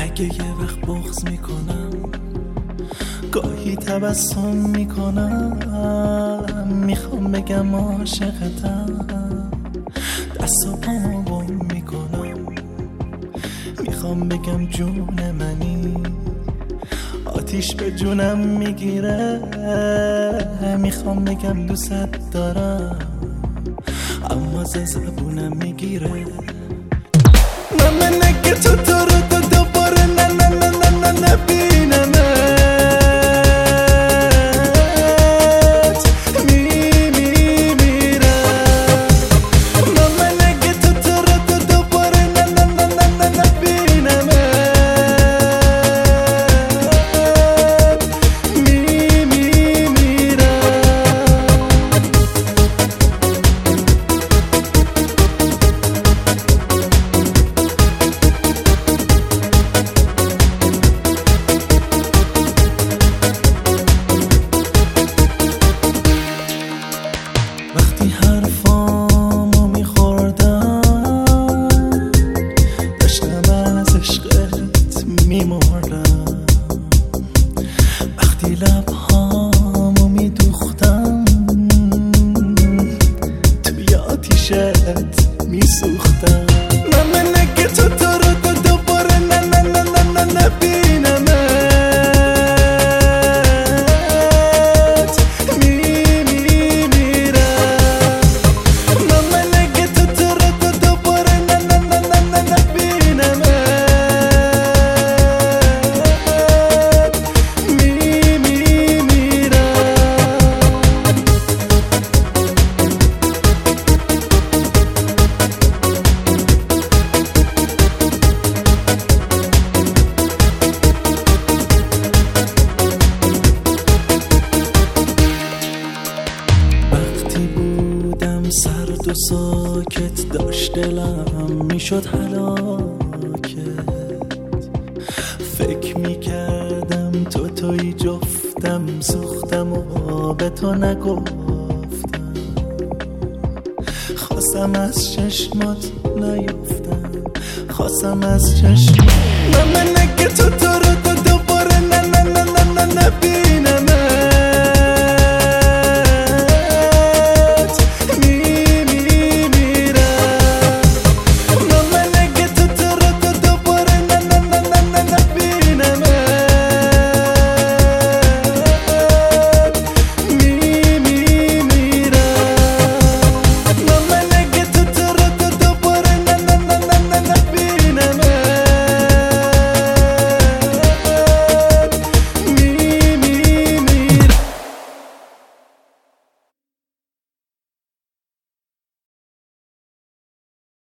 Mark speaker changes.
Speaker 1: اگه یه وقت بغض میکنم، گاهی تبسم میکنم، میخوام بگم عاشقتم، دست و پامو گم میکنم، میخوام بگم جون منی، آتیش به جونم میگیره، میخوام بگم دوست دارم، اما ز زبونم میگیره. من نگه تو رو دوباره نبینمت، میمیرم. من نگه تو رو دوباره نبینمت، میمیرم. وقتی حرفامو میخوردم، داشتم از عشقت میمردم. وقتی لبهامو میدوختم، توی آتیشت میسوختم. من نگه تو رو دوباره نبینمت، سرد و ساکت داشت دلم میشد هلاکت، فکر میکردم توی جفتم، سوختم و به تو نگفتم، خواستم از چشمات نیفتم، خواستم از چشمات. من نگه تو رو دوباره نبینم.